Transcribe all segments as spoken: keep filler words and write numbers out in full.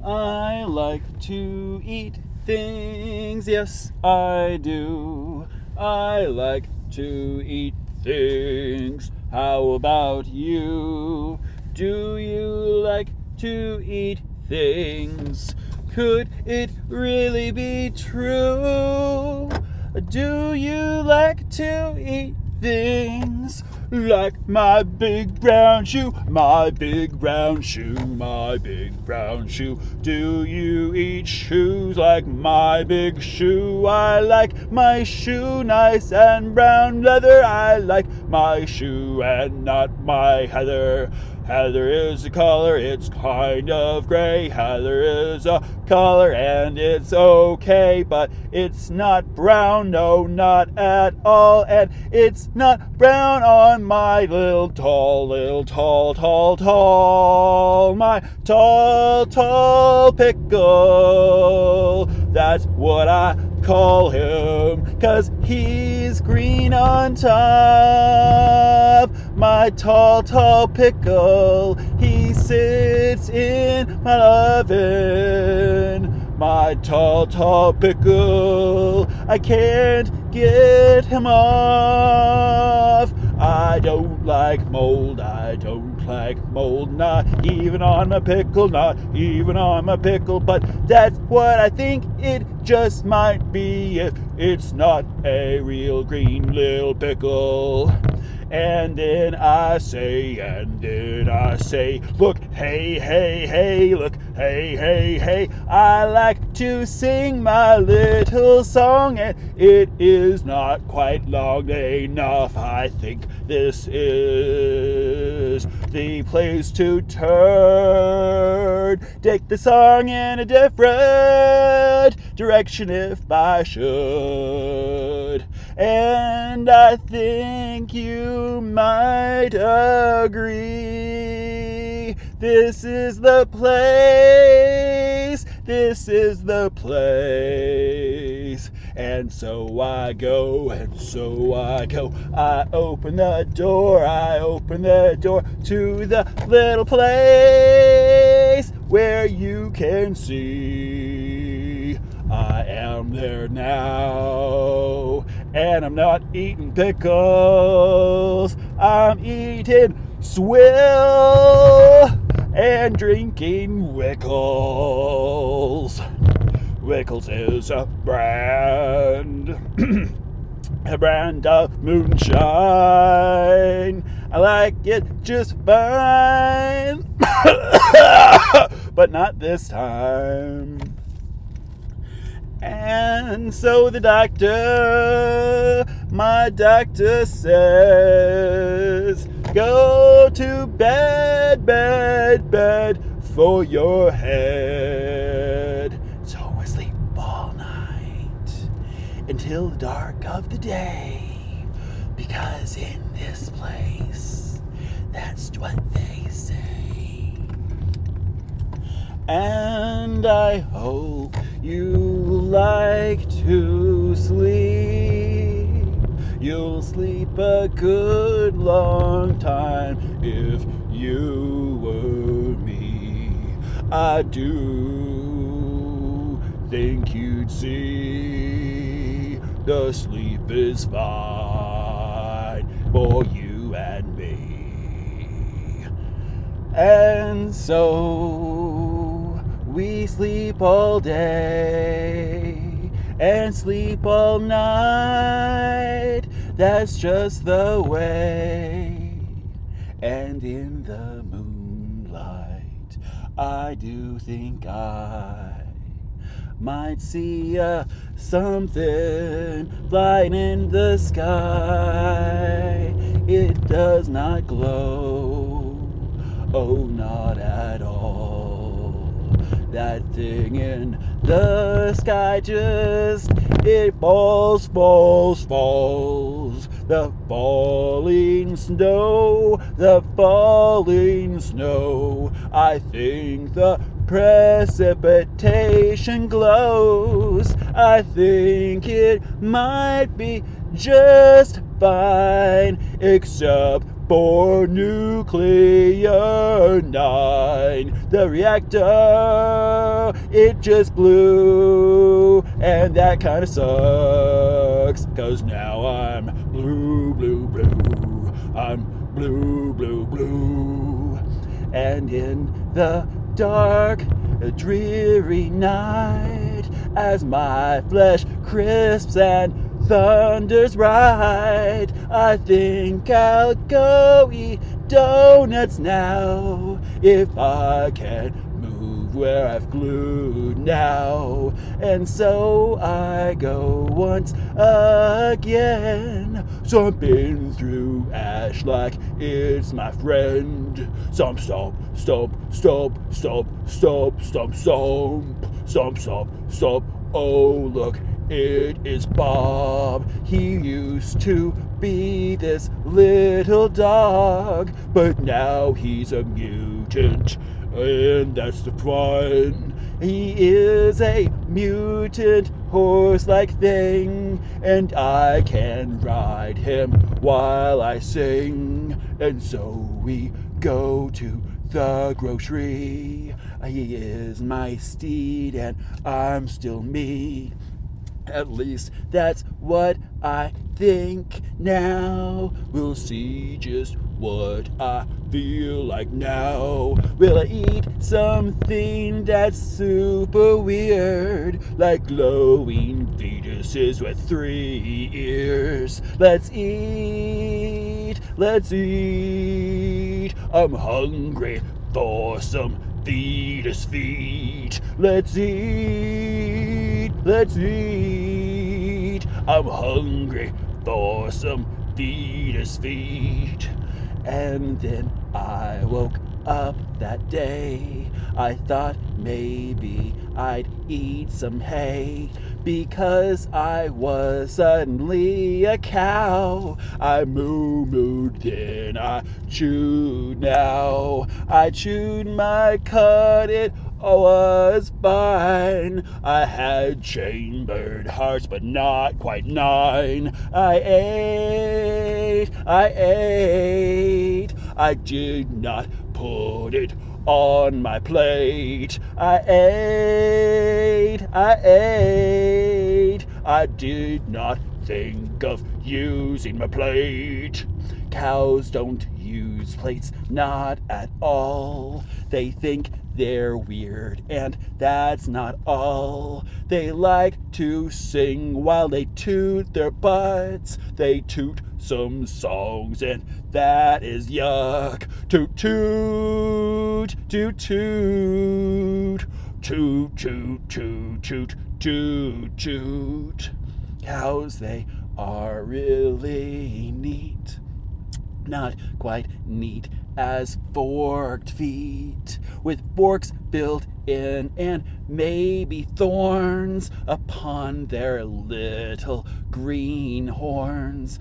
I like to eat things, yes, I do. I like to eat things. How about you? Do you like to eat things? Could it really be true? Do you like to eat things? Like my big brown shoe, my big brown shoe, my big brown shoe. Do you eat shoes like my big shoe? I like my shoe nice and brown leather. I like my shoe and not my heather. Heather is a color, it's kind of gray. Heather is a color and it's okay, but it's not brown, no, not at all. And it's not brown on my little tall, little tall, tall, tall, my tall, tall pickle. That's what I call him, 'cause he's green on top. My tall, tall pickle, he sits in my oven. My tall, tall pickle, I can't get him off. I don't like mold, I don't like mold, not even on my pickle, not even on my pickle. But that's what I think it just might be if it's not a real green little pickle. And then I say, and then I say, look, hey, hey, hey, look, hey, hey, hey. I like to sing my little song, and it is not quite long enough. I think this is the place to turn. Take the song in a different direction if I should. And I think you might agree. This is the place. This is the place. And so I go, and so I go. I open the door, I open the door to the little place where you can see I am there now. And I'm not eating pickles, I'm eating swill and drinking Wickles. Wickles is a brand, a brand of moonshine. I like it just fine, but not this time. And so the doctor, my doctor says, go to bed, bed, bed for your head. So I sleep all night until the dark of the day, because in this place, that's what they say. And I hope you like to sleep. You'll sleep a good long time if you were me. I do think you'd see the sleep is fine for you and me. And so we sleep all day and sleep all night. That's just the way. And in the moonlight, I do think I might see uh, something flying in the sky. It does not glow, oh, not at all. That thing in the sky just, it falls, falls, falls. The falling snow, the falling snow. I think the precipitation glows. I think it might be just fine, except for nuclear nine. The reactor, it just blew, and that kinda sucks, 'cause now I'm blue, blue, blue. I'm blue, blue, blue. And in the dark, a dreary night, as my flesh crisps and thunders right, I think I'll go eat donuts now, if I can move where I've glued now. And so I go once again, stomping through ash like it's my friend. Stomp, stomp, stomp, stomp, stomp, stomp, stomp, stomp, stomp, stomp, stomp. Oh, look, it is Bob. He used to be this little dog, but now he's a mutant, and that's the fun. He is a mutant horse-like thing, and I can ride him while I sing. And so we go to the grocery. He is my steed, and I'm still me. At least that's what I think now. We'll see just what I feel like now. Will I eat something that's super weird, like glowing fetuses with three ears? Let's eat, let's eat. I'm hungry for some fetus feet. Let's eat, let's eat. I'm hungry for some fetus feet. And then I woke up that day. I thought maybe I'd eat some hay, because I was suddenly a cow. I moo-mooed, then I chewed now. I chewed my cud, it was fine. I had chambered hearts, but not quite nine. I ate, I ate. I did not put it on my plate. I ate, I ate. I did not think of using my plate. Cows don't use plates, not at all. They think they're weird, and that's not all. They like to sing while they toot their butts. They toot some songs, and that is yuck. Toot, toot, toot, toot, toot, toot, toot, toot, toot, toot. Cows, they are really neat. Not quite neat as forked feet, with forks built in and maybe thorns upon their little green horns.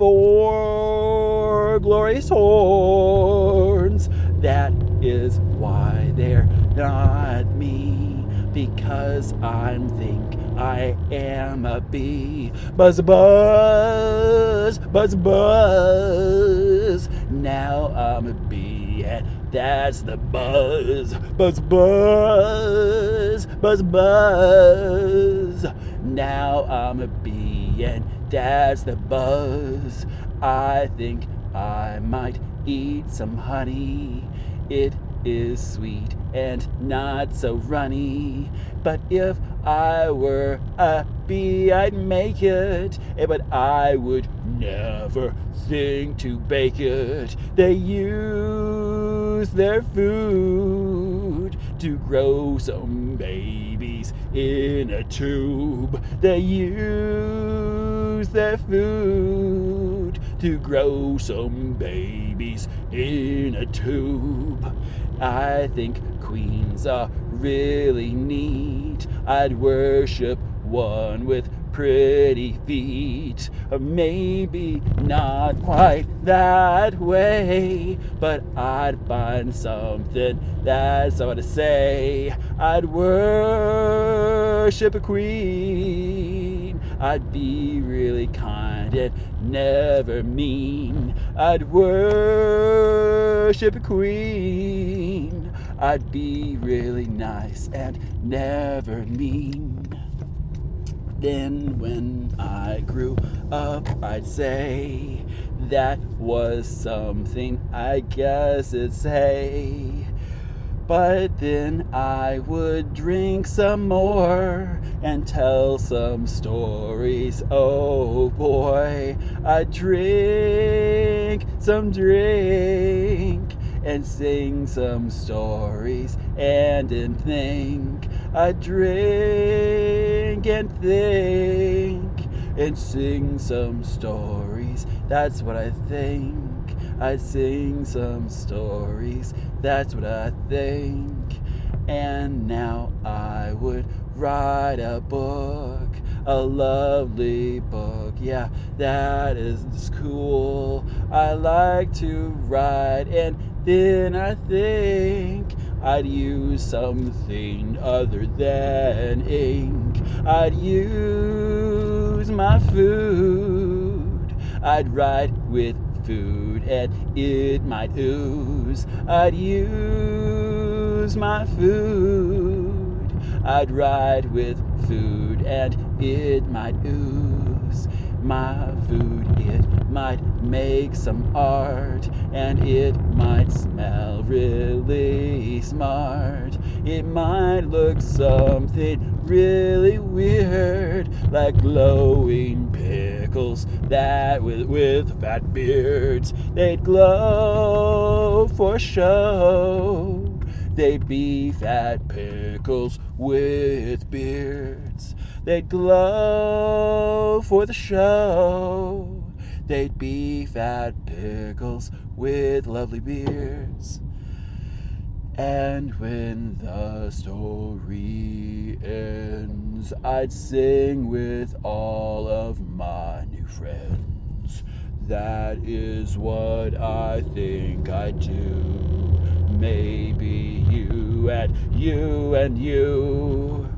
Four glorious horns. That is why they're not me, because I think I am a bee. Buzz, buzz, buzz, buzz. Now I'm a bee, and that's the buzz. Buzz, buzz, buzz, buzz. Now I'm a bee, and that's the buzz. I think I might eat some honey. It is sweet and not so runny. But if I were a bee, I'd make it. But I would never think to bake it. They use their food to grow some babies in a tube. They use their food to grow some babies in a tube. I think queens are really neat. I'd worship one with pretty feet. Or maybe not quite that way, but I'd find something that's all to say. I'd worship a queen. I'd be really kind and never mean. I'd worship a queen. I'd be really nice and never mean. Then when I grew up, I'd say that was something I guess it'd say. But then I would drink some more and tell some stories. Oh boy, I'd drink some drink and sing some stories and then think. I'd drink and think and sing some stories. That's what I think. I'd sing some stories. That's what I think. And now I would write a book, a lovely book. Yeah, that is cool. I like to write, and then I think I'd use something other than ink. I'd use my food. I'd write with food and it might ooze. I'd use my food. I'd write with food and it might ooze. My food, it might make some art and it might smell really smart. It might look something really weird, like glowing pickles that with, with fat beards. They'd glow for show. They'd be fat pickles with beards. They'd glow for the show. They'd be fat pickles with lovely beards. And when the story ends, I'd sing with all of my new friends. That is what I think I'd do. Maybe you and you and you.